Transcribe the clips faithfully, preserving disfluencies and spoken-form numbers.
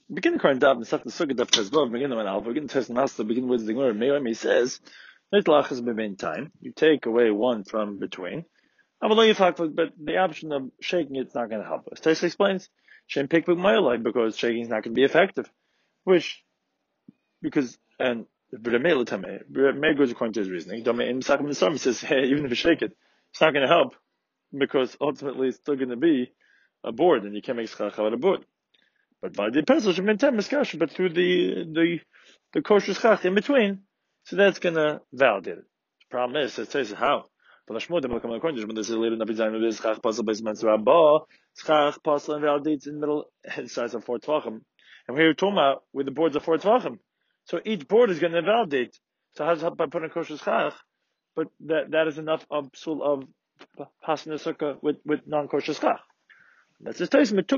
Begin the current daf, Masech the Sukkah daf Chazvav, begin the Manal, begin the Test Master, begin with the Gemara. Meir says, "Nitlach is between time. You take away one from between. But the option of shaking it's not going to help us." Taisa explains, "Shem pick with my because shaking is not going to be effective." Which, because and Meir goes according to his reasoning. In Masech Mitzvah he says, "Hey, even if you shake it, it's not going to help because ultimately it's still going to be a board, and you can't make schach out of a board." But by the pencil, but through the the the kosher schach in between, so that's gonna validate it. The problem is, it says how. But this is later Navi schach puzzle based on Rabba, schach puzzle and validates in the middle and size of four tvachim. And we're talking about with the boards of four tvachim. So each board is gonna validate. So how's by putting kosher schach? But that that is enough of psul of passing the sukkah with with non kosher schach. That's the statement.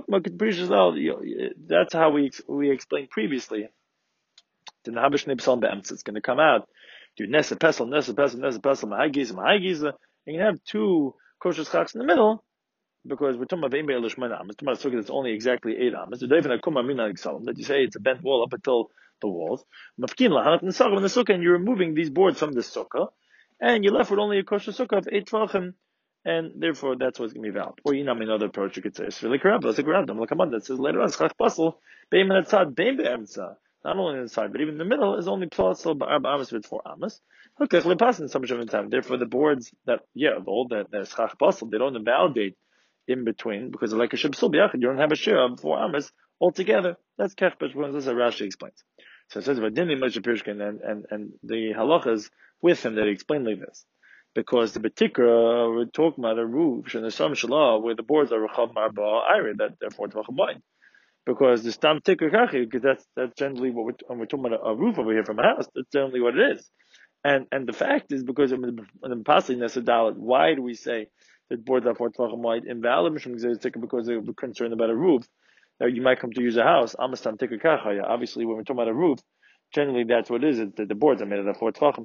That's how we we explained previously. It's going to come out. Do nesa pesel, nesa pesel, nesa pesel, mahagiza, mahagiza. You can have two kosher schachs in the middle because we're talking about ve'im be'elishman amas. Talking about a sukkah that's only exactly eight amas. That you say it's a bent wall up until the walls. Mafkin lahanat nesachim in the sukkah, and you're removing these boards from the sukkah, and you're left with only a kosher sukkah of eight tvachim. And therefore, that's what's going to be valid. Or you know, another approach you could say, it's really correct. Let's agree on them. Come on, that says later on, schach pasel, beim and atzad, beim be'emtza. Not only on the side, but even in the middle is only pasel ba'arba amas with four amas. Okay, we pass in some time. Therefore, the boards that, yeah, the old that that schach pasel, they don't invalidate in between because like a shibsul b'yachid, you don't have a share of four amas altogether. That's kech b'shvon. That's how Rashi explains. So it says about Dini Moshe Pirshkin and and and the halachas with him that he explained like this. Because the Betikra, we're talking about a roof, and the Sam Shalah, where the boards are Rechav Marba Ira, that they're four tvachim wide. Because the Stam Tikra Kachi, because that's, that's generally what we're, when we're talking about a, a roof over here from a house, that's generally what it is. And and the fact is, because in the Pasli Nesadalit, why do we say that boards are four tvachim wide? Invalid because they're concerned about a roof. Now you might come to use a house, Amastam Tikra Kachaya. Obviously, when we're talking about a roof, generally, that's what it is. The, the boards are made of four tvachim.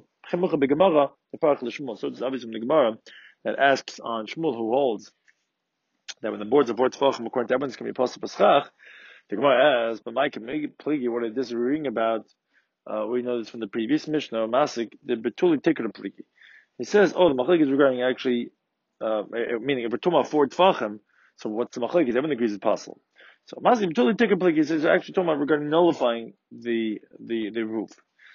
So it's obviously the Gemara that asks on Shmuel, who holds that when the boards are four tvachim, according to everyone's going to be possible schach. The Gemara asks, but Mike, pligi, what is this reading about? Uh, we know this from the previous Mishnah, Masik, the Betuli Tikra pligi. He says, oh, the machlik is regarding actually, uh, meaning if we're talking about four tvachim, so what's the machlik? Everyone agrees it's possible. So Masik Betuli Tikra pligi is actually talking about regarding nullifying the the the roof.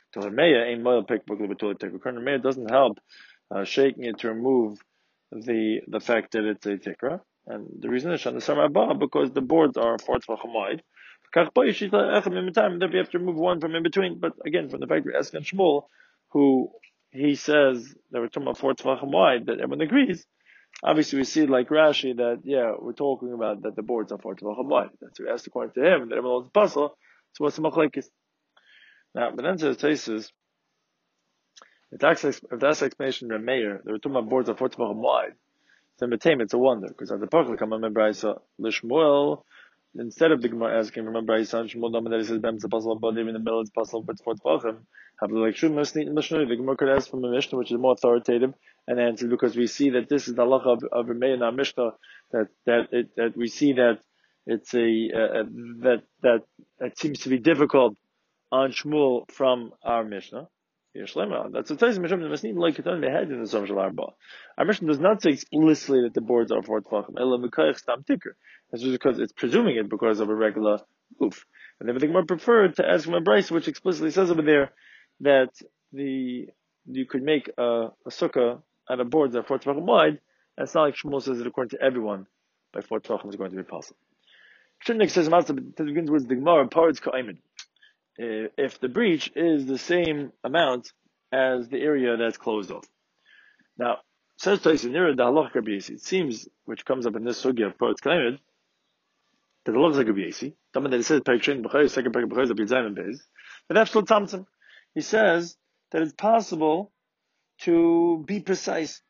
It doesn't help uh, shaking it to remove the the fact that it's a tikra, and the reason is because the boards are four tvachim wide. Then we have to remove one from in between. But again, from the fact we're asking Shmuel, who he says that we're talking about four tvachim wide, that everyone agrees. Obviously, we see like Rashi that yeah, we're talking about that the boards are four tvachim wide. That's what we asked according to him, and that everyone knows the puzzle. So what's the machlekes? Now, but then says Taisus, if that's if that's explanation of Meir, they were talking about boards of four tvachim wide. Then B'Taim, it's a wonder because at the Pakla come remember I saw Lishmuel instead of the Gemara asking, remember I saw Shmuel Dama that he says Bem's a puzzle, but even in the middle it's puzzle, but it's four tvachim. Have the like Shum Mishnah, the Gemara could ask from a Mishnah which is more authoritative and answer because we see that this is the halacha of, of Meir in our Mishnah that that it, that we see that it's a uh, that that it seems to be difficult on Shmuel from our Mishnah. That's a Taisim Mishnah that must need like Ketan Mehed in the Som Shel Arba. Our Mishnah does not say explicitly that the boards are four tvachim. Ela Mekayach Stam Tikr. That's just because it's presuming it because of a regular roof. And they would think more preferred to ask from a Bryce which explicitly says over there that the you could make a, a sukkah out of boards that are four tvachim wide. And it's not like Shmuel says it according to everyone by four tvachim is going to be possible. Shunnik says Matzah to begin with the Gemara parts Ka'aymin. If the breach is the same amount as the area that's closed off. Now, says Taisin near the halach Rabbi Yasi. It seems, which comes up in this sugya of Parts Kaimed, that the halach is like Rabbi Yasi. Someone that it says Perikshon B'chayis, second Perikshon B'chayis of Yizayim Beis. But absolute Tamtzim. He says that it's possible to be precise.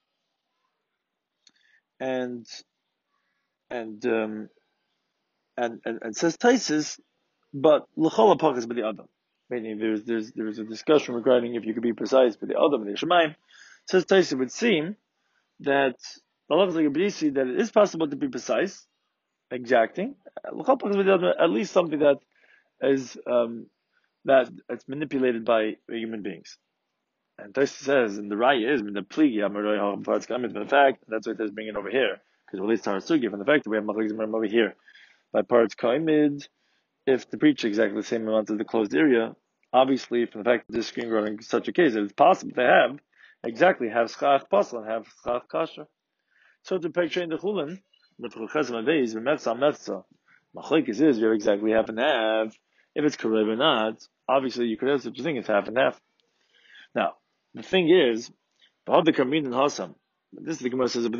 And and um and and, and says Taisis, but l'chol ha'pachas b'di adam. Meaning there's there's there's a discussion regarding if you could be precise b'di adam and the Yishamayim. Says Taisis, it would seem that the halach is like a b'disi that it is possible to be precise, exacting. L'chol ha'pachas b'di adam, at least something that is um, that it's manipulated by human beings. And Tosis says, and the Raya is, the plea, the fact, that's what it is bringing over here, because it relates to our sugi, from the fact that we have Machlekes over here. By parts Kaimid, if the breach is exactly the same amount as the closed area, obviously, from the fact that this screen growing in such a case, it's possible to have exactly have schach pasal and have schach kasher. So to picture in the chulin, the chesem days, the metzah metzah, machlekes is you have exactly half and half. If it's karev or not, obviously you could have such a thing as half and half. Now, the thing is, the kamin and hasam. This is the Gemara says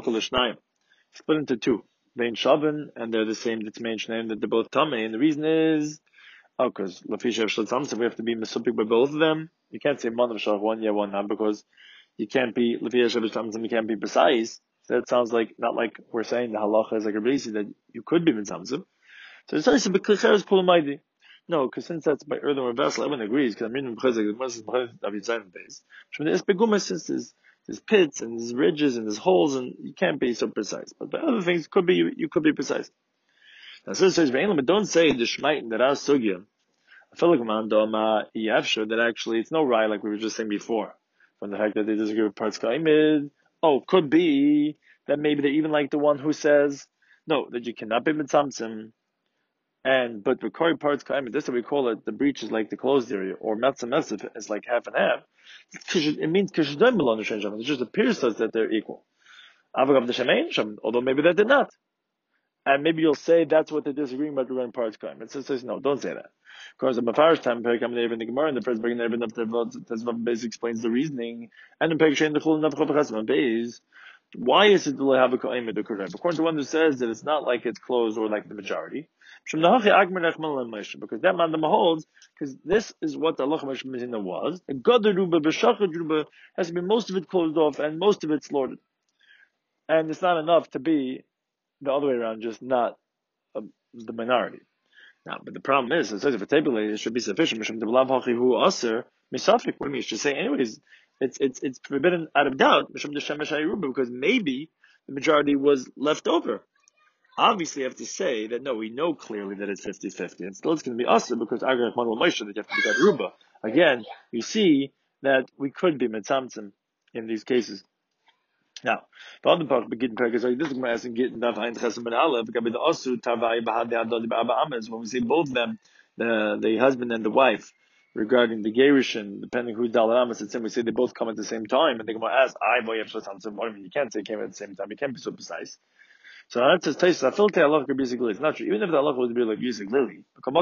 split into two. Vein Shavan, and they're the same, that's mentioned that they're both Tameh, and the reason is, oh, because Lafisha Shlatzam, so we have to be Mesupik by both of them. You can't say one of Shach, one yeah, one not, because you can't be, Lafisha Shlatzam, you can't be precise. So that sounds like, not like we're saying the halacha is like a basi that you could be Mitzamzim. So it's nice to be Klicher is Pulamaidi. No, because since that's by earthenware vessel, everyone agrees, because I'm reading Chazak, the Gemara says, David base. From the Espegumas, since there's There's pits and there's ridges and there's holes, and you can't be so precise. But by other things, could be you, you could be precise. Now, so it says, don't say the shmait that as sugya. I feel like man doma yavsher that actually it's no right like we were just saying before, from the fact that they disagree with parts kaimid. Oh, could be that maybe they even like the one who says no that you cannot be mitzamtzim. And but the kori parts kaimid, this is what we call it. The breach is like the closed area, or metzah metzah is like half and half. It means it just appears to us that they're equal. Although maybe they did not. And maybe you'll say that's what they're disagreeing about regarding parts crime. It says, no, don't say that. Of course, the Mafarish time, in the Gemara, and the first beginning of the base explains the reasoning. And in Pekashin, the Chul Navchov base. Why is it the have a According to one who says that it's not like it's closed or like the majority. Because that man holds, because this is what the Allah Mishmazina was. A Gadaruba, Beshachadruba has to be most of it closed off and most of it slaughtered. And it's not enough to be the other way around, just not uh, the minority. Now, but the problem is, it says if a table it should be sufficient. What do you mean? You should say anyways. It's it's it's forbidden out of doubt because maybe the majority was left over. Obviously, you have to say that no, we know clearly that it's fifty-fifty, and still it's going to be us because Agrach Manuel Moshe that you have to be that Ruba. Again, you see that we could be mitzamtzim in these cases. Now, the other part begin because this is asking getting that ein chesed ben aleph because the asu tavai bahad adod ba'aba ames when we see both of them, the the husband and the wife, regarding the gerushin, depending who's dalad ames, it's we say they both come at the same time, and they come ask I boy you can't say came at the same time. You can't be so precise. So that says Taisus I feel Allah could be Ziglili. It's not true. Even if the Allah would be like Ziglili,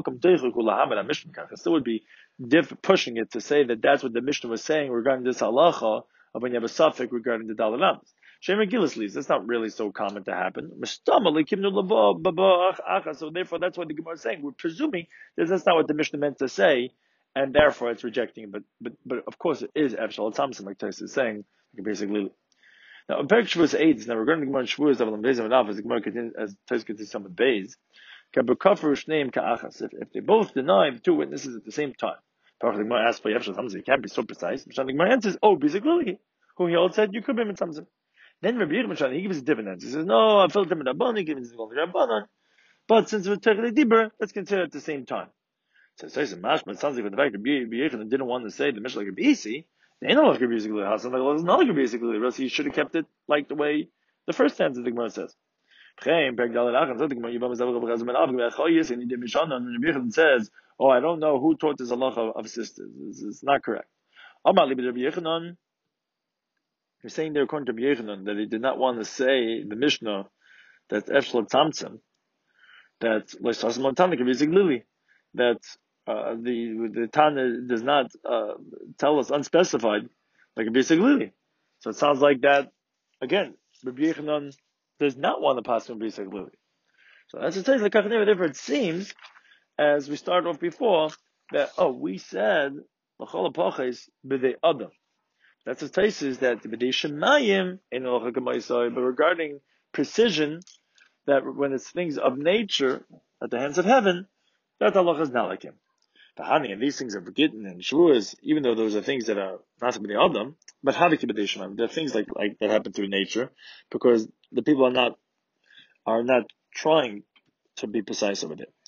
it still would be diff- pushing it to say that that's what the Mishnah was saying regarding this halacha of when you have a suffix regarding the dalad ames. Shem Gillis leaves. That's not really so common to happen. So therefore, that's what the Gemara is saying. We're presuming that that's not what the Mishnah meant to say, and therefore it's rejecting it. But but but of course it is Efshal Thompson, like Taisus is saying, basically. Now, in Perek Shavuos eight, now regarding the Gemara in Shavuos, as the Gemara continues, as Taisus continues some of the Beis, if they both deny the two witnesses at the same time, the Gemara asks for Efshal Thompson, it can't be so precise. The Gemara answers, oh, basically, who he all said you could be Mitzamzim. Then Rabbi Yehuda he gives a different answer. He says, no, I felt him in Rabbanan, he gives him the Rabbanan. But since we're Techli Dibur, let's consider it at the same time. So it says, Mashma, it sounds like the fact that Rabbi Yehuda didn't want to say the Mishnah like Rabbi Isi, they ain't not like Rabbi Isi Glili. It's not like Rabbi Isi Glili, else he should have kept it like the way the first stanza of the Gemara says. And Rabbi Yehuda says, oh, I don't know who taught this halacha of sisters. This is not correct. You're saying there according to Rabbi Yechanan that he did not want to say the Mishnah that Efshal Tzamtzim, that Leisas Montana can be Ziglili, that uh, the the Tana does not uh, tell us unspecified like a Ziglili. So it sounds like that again. Rabbi Yechanan does not want to pass from Ziglili. So that's the case. Like therefore, it seems as we started off before that oh we said L'chol Apoches b'dei Adam. That's the case is that the Shemayim in Halacha, but regarding precision, that when it's things of nature at the hands of heaven, that halacha is not like him. Tahani and these things are forgotten and Shavuos, even though those are things that are not to be the Adam, but Havik b'dei Shemayim. There are things like like that happen through nature because the people are not are not trying to be precise over there.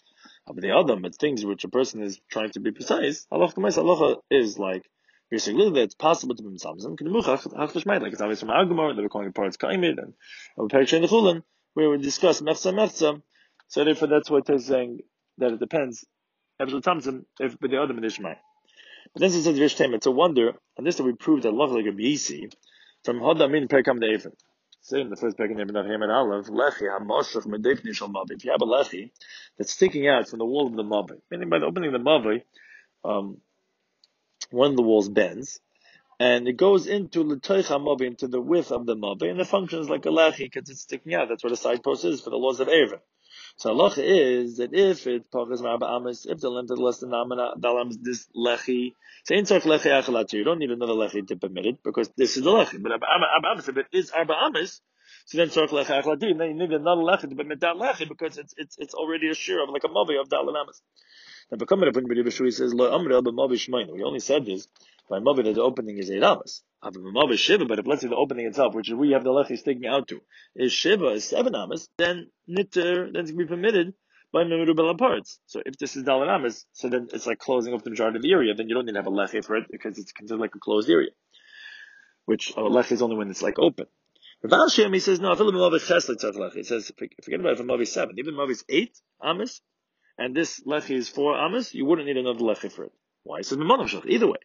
But the other, it's things which a person is trying to be precise. Halacha halacha is like you're saying that it's possible to be misamzim. Like it's obvious from Agmar that we're calling it parts kaimid and we in the chulin where we discuss mechza mechza. So therefore, that's what they're saying that it depends. If but the other medishmai. But then it says Vishtema, it's a wonder, and this that we proved that love like a B'yisi from Hodamin Perkam Deifin. Say in the first Perkam Deifin of Hamed Aleph, Lechi HaMoshach Medefni Shal Mavi. If you have a Lechi that's sticking out from the wall of the Mavi, meaning by the opening of the Mavi, um, one of the walls bends, and it goes into L'toich HaMavi, into the width of the Mavi, and it functions like a Lechi because it's sticking out. That's what a side post is for the laws of Erevin. So halacha is that if it pachas marba amis, if the length is less than amana dalams this lechi, so in tzarich lechi achalatu, you don't need another lechi to permit it because this is the lechi. But arba amis, if it is arba amis, so then tzarich lechi achalatu, and then you need another lechi to permit that lechi because it's it's it's already a share of like a mavi of dalan amis. Now, becoming a point, Rabbi Shui says, "Lo amrel b'mavi shmeinu." We only said this by mavi that the opening is eight amas. Mavi shiva, but if let's say the opening itself, which we have the lechi sticking out to, is shiva is seven amas, then nitter, then it's going to be permitted by merubel parts. So if this is dalan amas, so then it's like closing up the majority of the area. Then you don't need to have a lechi for it because it's considered like a closed area, which a lechi is only when it's like open. Rav Hashem, he says, no, if mavi chesed tzarich lechi, he says, forget about it for mavi seven, even mavi is eight amas. And this lechi is four amas, you wouldn't need another lechi for it. Why? It says either way.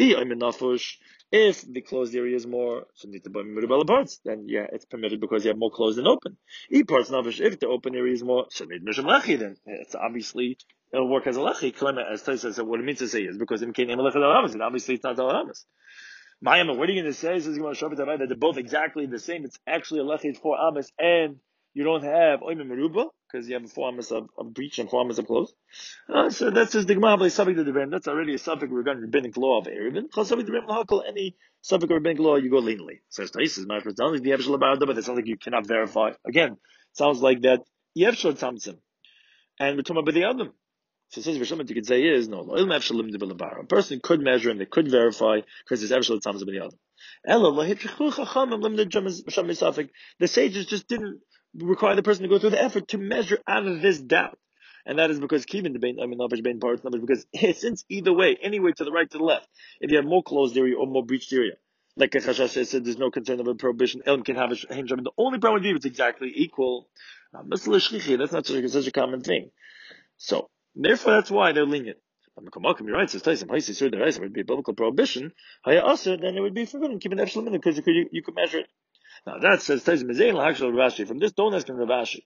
If the closed area is more, so you need to buy merubel parts, then yeah, it's permitted because you have more closed than open. E parts nafish, if the open area is more, so need mishum lechi, then it's obviously, it'll work as a lechi. As Tais says, what it means to say is, because it became a lechi dal amas, and obviously it's not dal amas. Mayama, what are you going to say? This is going to show that they're both exactly the same. It's actually a lechi four amas, and you don't have oime meruba because you have a four amas of, of breach and four amas of close. Uh, so that's just the Gemara subject to the Rebbe. That's already a subject regarding rabbinic law of Erevin. Subject to Rebbe, any subject of rabbinic law, you go leniently. Says Taisus, my first sounds like the Yevshel about but it sounds like you cannot verify. Again, it sounds like that Yevshel Tzamtzim, and we're talking about the other. So it says what you could say is no. A person could measure and they could verify because there's Yevshel Tzamtzim in the other. The sages just didn't require the person to go through the effort to measure out of this doubt. And that is because keeping the bein, I mean, nafish bein parts numbers, because since either way, anyway, to the right, to the left, if you have more closed area or more breached area, like a Chashash said, there's no concern of a prohibition. Elam can have a hem job. The only problem would be if it's exactly equal. That's not such a, such a common thing. So, therefore, that's why they're lenient. You're right, says Tyson, it would be a biblical prohibition. Haya also, then it would be forbidden keeping extra minute because you could, you, you could measure it. Now that says Tyson, Rashi. From this, don't ask him Rashi.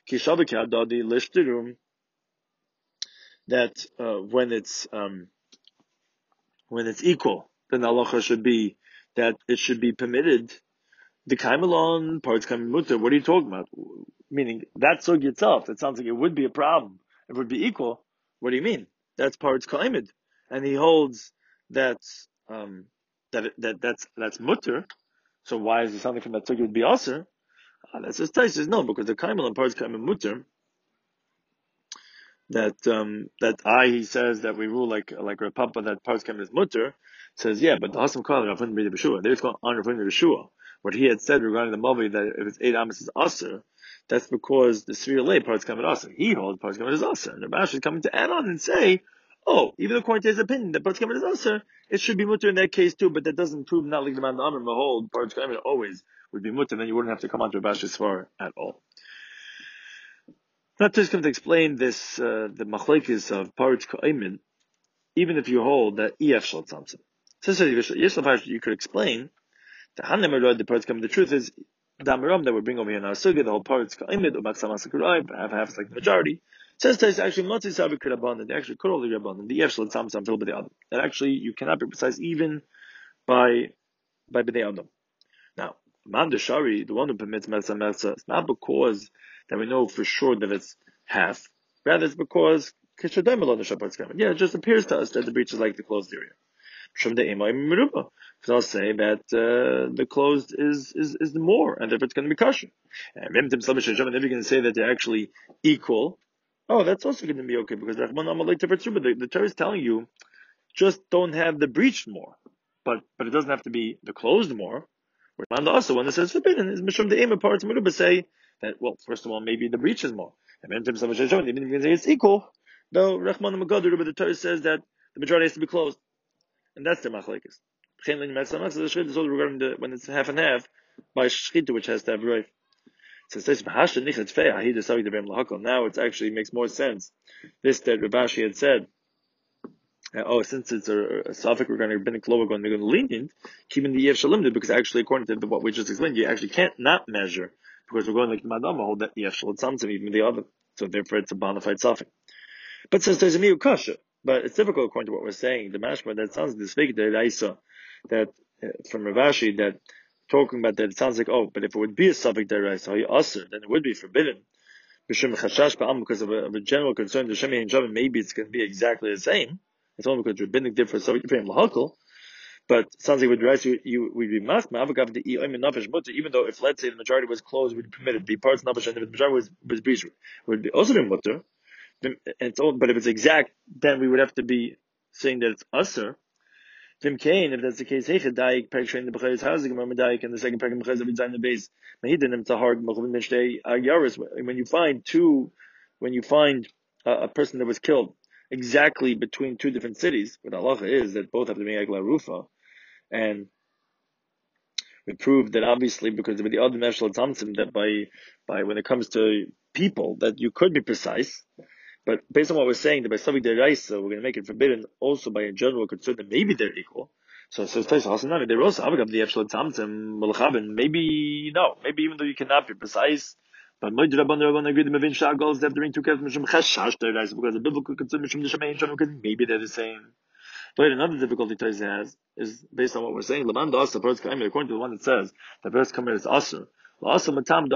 That uh, when it's um, when it's equal, then the halacha should be that it should be permitted. The kaimelon parts kaim mutter. What are you talking about? Meaning that sug itself. It sounds like it would be a problem. It would be equal. What do you mean? That's parts kaimid, and he holds that um, that that that's that's mutter. So why is it something from that sug would be aser? Uh, that says Tais says no, because the kaimelon parts kaim mutter. That um that I he says that we rule like like Rav Papa that parts kaim is mutter. Says yeah, but the Hasam Kal Rav Huna B'Yeshua B'Shua. They've gone on Rav Huna B'Shua. What he had said regarding the Mavi that if it's eight amas is aser, that's because the Sfira Lay parts kaim is aser. He holds parts kaim is aser, and Rav Ashi is coming to add on and say, oh, even according to his opinion that parts kaim is aser, it should be mutter in that case too. But that doesn't prove not like the man the Amr hold parts kaim always would be mutter. Then you wouldn't have to come on to Rav Ashi's svar at all. Not just going to explain this, uh, the machlekes of parts ka'imin, even if you hold that E F shal tzamtzim. So, you could explain the Hanem the parts ka'imin. The truth is, the Amiram that we bring over here in our sugya, the whole parts ka'imin, umaksam asakurai, half half is like the majority. Says that actually motzi sabi could abandon. They actually could only abandon the E F shal tzamtzim filled by the other. That actually you cannot be precise even by by b'nei adam. Now, man the shari, the one who permits melsa melsa, it's not because that we know for sure that it's half. Rather, it's because yeah, it just appears to us that the breach is like the closed area. Because I'll say that uh, the closed is, is is the more, and if it's going to be kosher. And if you're going to say that they're actually equal, oh, that's also going to be okay because the, the Torah is telling you just don't have the breached more, but but it doesn't have to be the closed more. And also, when it says forbidden, is mishum the aim parts of say that, well, first of all, maybe the breach is more. And then even if you say it's equal, Though Rachman Magadur, but the Torah says that the majority has to be closed, and that's the machlekes. Is all regarding the when it's half and half by shchita, which has to have roif. So it says now it actually makes more sense. This that Rabashi had said. Uh, oh, since it's a, a suffix, we're going to rabbinic law, we're going to go lenient, keeping the Yev Shalim, because actually, according to the, what we just explained, you actually can't not measure, because we're going like the Madama, hold that Yev Shalim Tzamtzim, even the other. So therefore, it's a bona fide suffix. But since there's a miu kasha, but it's difficult according to what we're saying. The mashma that sounds this fake that I saw that uh, from Ravashi that talking about that it sounds like oh, but if it would be a suffix that I saw usher, then it would be forbidden. Because of a, of a general concern, the Shemi and maybe it's going to be exactly the same. It's only because rabbinic difference, so you're lahakol. But it sounds like with rice you, you would be machma avagav the nafish mutter. Even though if let's say the majority was closed, we'd permit it. Be parts nafish, and if the majority was was breach, would be also be mutter. And it's all, but if it's exact, then we would have to be saying that it's usher. Tim Kane, if that's the case, hey, chedayik peg train the b'chayis housing, remember dayik, and the second peg in b'chayis of the base. Mahidin it's a hard yaris. When you find two, when you find a, a person that was killed exactly between two different cities, what halacha is that both have to be like la rufa, and we proved that obviously because of the other national tzamtzim that by by when it comes to people that you could be precise. But based on what we're saying, that by Savik Deraisa, we're going to make it forbidden also by a general concern that maybe they're equal. So, so it's Hasanami, they're also Avagab the Epshel Tamtim, Mulchabin, maybe, no, maybe even though you cannot be precise, but Moed Rabban Rabban agreed the Mavin Shagals, they have to bring two cats, Mishum Chashash Deraisa, because the biblical concern, Mishum Nishamein Shem, because maybe they're the same. But another difficulty Taisa has is based on what we're saying, Laman da Asa, first Kaimir, according to the one that says, the first Kaimir is Asa. It's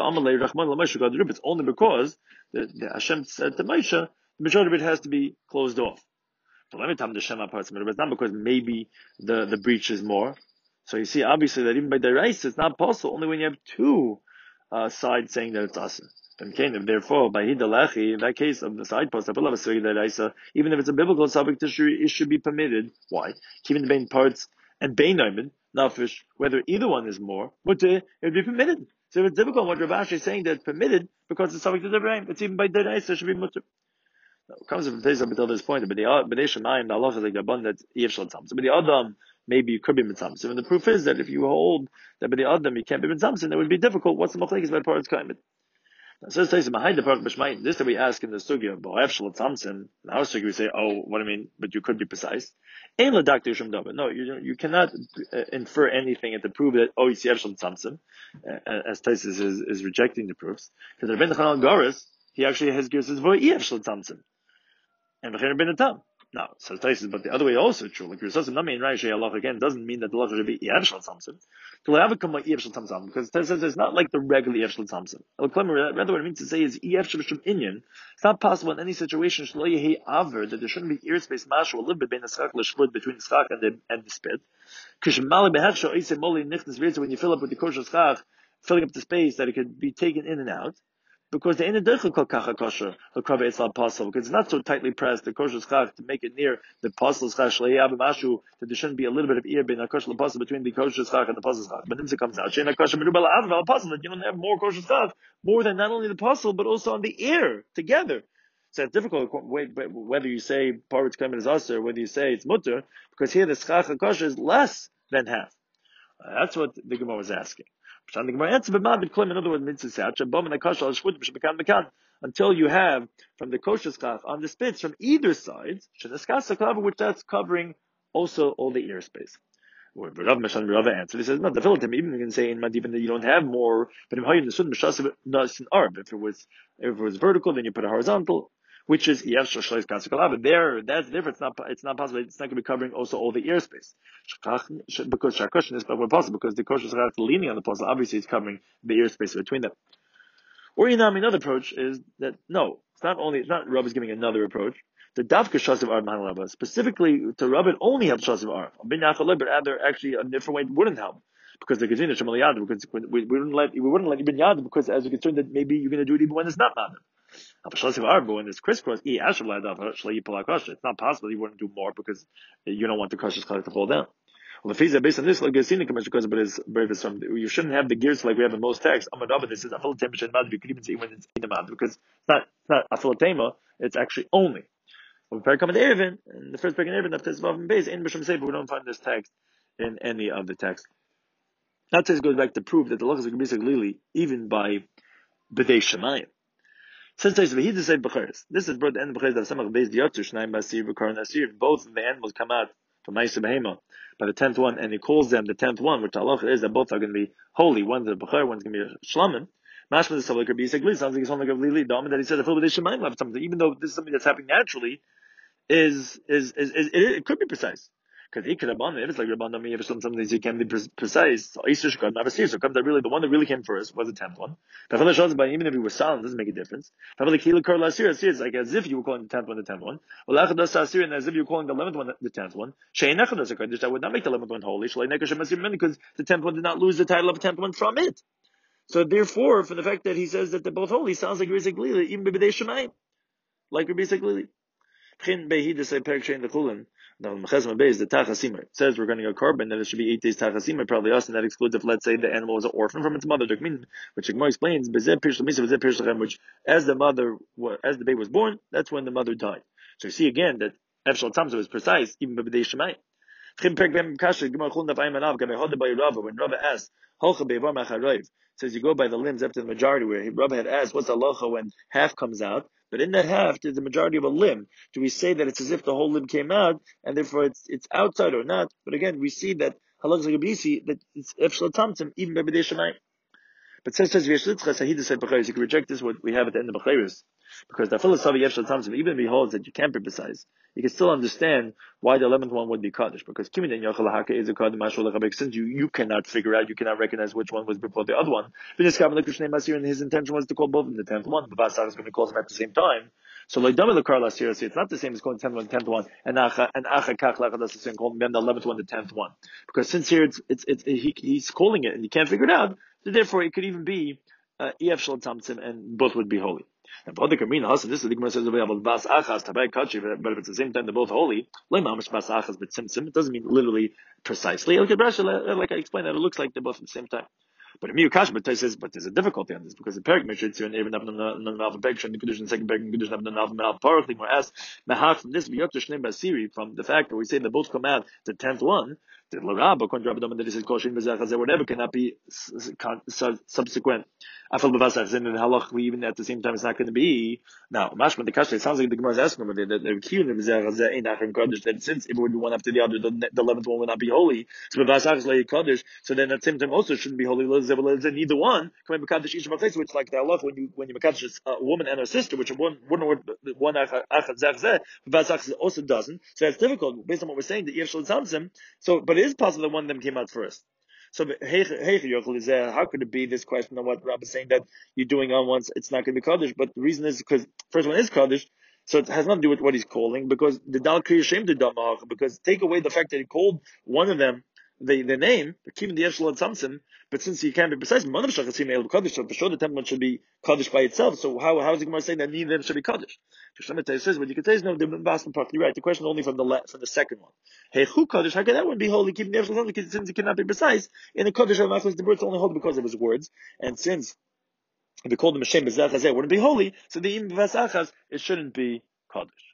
only because the, the Hashem said to Moshe, the majority of it has to be closed off. So let me tell the Shema parts of it, but it's not because maybe the, the breach is more. So you see, obviously, that even by the rice, it's not possible, only when you have two uh, sides saying that it's Asa. Therefore, by Hidalachi, in that case of the side post, even if it's a biblical subject issue, it should be permitted. Why? Keeping the main parts and Beinoimen, nafish, whether either one is more, it would be permitted. So if it's difficult, what Rav Ashi is saying that it's permitted because it's subject to the brain, it's even by the rice, it should be mutter. Now, it comes from Tezah until this point, but the Shemayim, the Allah is like the abundant Yev Shal Tzamtzim. But the Adam, maybe you could be Mitzamtzim. And the proof is that if you hold that by the Adam you can't be Mitzamtzim, it would be difficult. What's the Machlekes by the Parats Kaimet? So it says behind the part b'shmayim. This that we ask in the sugya b'oef shel tzamtzim. In our sugya we say, oh, what do I mean? But you could be precise. Ein l'daktir shum davar. No, you you cannot uh, infer anything and to prove that oh, it's yev shel tzamtzim, uh, as Taisus is, is rejecting the proofs. Because Rabbeinu Chanal Garis, he actually has gives his voy yev shel tzamtzim, and v'chein Rabbeinu Tam. Now, so Taisus, but the other way also true. Like Risasim Nami and Rashi Allah again doesn't mean that the law should be yev shel tzamtzim. To have it come like yev shel tzamtzim, because it says it's not like the regular yev shel tzamtzim. Rather, what it means to say is yev shel inyan. It's not possible in any situation that there shouldn't be ear space mashu a little bit between the schach between the schach and the and the spit. When you fill up with the kosher schach, filling up the space that it could be taken in and out. Because the inner derechel kol kacha kosher l'krava etzal pasal, because it's not so tightly pressed the kosher schach to make it near the pasal schach shleiyah b'mashu that there shouldn't be a little bit of ear between the kosher pasal between the kosher schach and the pasal schach. But then it comes out shein kosher merubal avval pasal that you don't have more kosher schach more than not only the pasal but also on the ear together. So it's difficult whether you say paritz kamen is aser or whether you say it's mutter, because here the schach kosher is less than half. Uh, that's what the Gemara was asking. In other words, until you have from the kosher schach on the spits from either side, which that's covering also all the ear space. Or Rav answered, he says, no, the Philatim, even you can say in Madivan that you don't have more, but if it was if it was vertical, then you put a horizontal, which is there, that's different. It's not, it's not possible. It's not going to be covering also all the ear space. Because Shakoshin is not possible, because the kosher is leaning on the puzzle. Obviously, it's covering the ear space between them. Or, you know, another approach is that, no, it's not only, it's not Rav is giving another approach. The Davka Shasav Arb Mahalaba, specifically to Rav, it only helps Shasav Arb. Bin Yachaleh, but rather, actually, a different way wouldn't help. Because the Gazina Shemal Yad, because we, we wouldn't let, we wouldn't let Ibn Yad, because as we're concerned that maybe you're going to do it even when it's not Madam. When it's crisscross, it's not possible you wouldn't do more because you don't want the kosher schach to fall down. Well, the fees are based on this, like but it's brave from you shouldn't have the gears like we have in most texts. This is afilatema should not be, you could even say when it's in the mouth because it's not it's not afilatema, it's actually only. Well, Perikam and Erevin, in the first Perikam and Erevin, that says Vav and Beis, in B'Shem Sefer, we don't find this text in any of the texts. That text goes back to prove that the Lachas of Gebisa Glili, even by B'dei Shemayim. Since there's Vahid say B'cheres, this is brought the end of B'cheres that Samach Beis Diyotu Shnaim Basir B'Kar Nasir. Both of the animals come out from Ma'aseh Behema by the tenth one, and he calls them the tenth one, which Allah is that both are going to be holy. One's a B'cher, one's going to be a Shlamim. Mashma the Savlik Gebisa Glili sounds like it's only Gavlili Dom that he said the B'dei Shemayim have something, even though this is something that's happening naturally. Is is is, is it, it could be precise because he could have been if it's like Rabban Nami, if it's something that can be pre- precise. So Easter should come never see. So come that really the one that really came first was the tenth one. But even if he was silent, doesn't make a difference. It's like as if you were calling the tenth one the tenth one. Well, and as if you were calling the eleventh one the tenth one. That would not make the eleventh one holy because the tenth one did not lose the title of the tenth one from it. So therefore, from the fact that he says that they're both holy, sounds like Rabbi Glili, even B'dei Shemayim, like Rabbi Glili. Chin Behi to say Perik Shein the Chulin. Now Mechazma Beis the Tachasimer says we're going to go carbon that it should be eight days Tachasimer probably us, and that excludes if let's say the animal was an orphan from its mother. Which Gemara explains which as the mother as the baby was born, that's when the mother died. So you see again that Efshal Tamza was precise even by B'dei Shemayim. When Rava asked, says you go by the limbs after the majority, where Rava had asked, what's the halacha when half comes out? But in that half, there's the majority of a limb. Do we say that it's as if the whole limb came out, and therefore it's it's outside or not? But again, we see that halachas like that it's efshal tamtim even by b'dei shemayim. But since says v'yeshlitzcha sahida said b'chayis, you can reject this what we have at the end of b'chayis, because the philosophy efshal tamtim even if he holds that you can't be precise, you can still understand why the eleventh one would be kaddish, because kimin yachal haka is a kaddish mashul lechabek, since you you cannot figure out, you cannot recognize which one was before the other one. And his intention was to call both of them the tenth one. The Basar is going to call them at the same time. So like Dama the Karla Sirasi, it's not the same as calling tenth one, tenth one, and Acha and Acha Kach Lacha, that's the same calling them the eleventh one, the tenth one. Because since here it's it's it's he, he's calling it and you can't figure it out, so therefore it could even be uh, Ef Shal Tamtzim, and both would be holy. And B'Other Kamina Hasan, this is the Gemara says about Bas Achas Tabai Kachi, but if it's the same time they're both holy, Le Mamish Bas Achas but Tzimtzim, it doesn't mean literally precisely. Like I explained that it looks like they're both at the same time. But Amir Kash, but says, but there's a difficulty on this because the Perik makes it and even up in the Alpha Perik and the Kiddush and the second Perik and Kiddush and the Alpha Alpha Parach. We're asked Mahach from this V'Yoter Shneim Basiri, from the fact that we say they both come out the tenth one. The L'Rab according to Rabbi Doman that he says Kol Shein B'Zechazeh whatever cannot be subsequent. Afal B'Vasach in the Halach we even at the same time it's not going to be now. Mashma the Kash, it sounds like the Gemara is asking them that they're kiyun B'Zechazeh ain't Achim Kaddish, that since if it would be one after the other, the eleventh one would not be holy. So B'Vasach is like Kaddish, so then at the same time also shouldn't be holy. Neither one can be Mekadosh each of which like the halach when you when you Mekadosh a woman and her sister, which are one one one Achad Zechzeh, B'Vasach also doesn't. So that's difficult based on what we're saying. The Yevshel Tzamtzim. So, but it is possible that one of them came out first. So, how could it be this question of what Rabbi is saying that you're doing on once, it's not going to be Kaddish? But the reason is because first one is Kaddish, so it has nothing to do with what he's calling, because the Dal Kriya Shem to Damach, because take away the fact that he called one of them the, the name, keeping the Yeshua and Samson, but since he can't be precise, one of them should the temple should be Kaddish by itself. So how how is the Gemara saying that neither of them should be Kaddish? It says what you can say is no, they're you're right. The question only from the left, from the second one. Hey, who Kaddish? How can that one be holy? Keeping the Yeshua and since he cannot be precise, in the Kaddish of the birds only hold because of his words, and since if they called him a Shem Bezach, it wouldn't be holy. So the Im Vasachas, it shouldn't be Kaddish.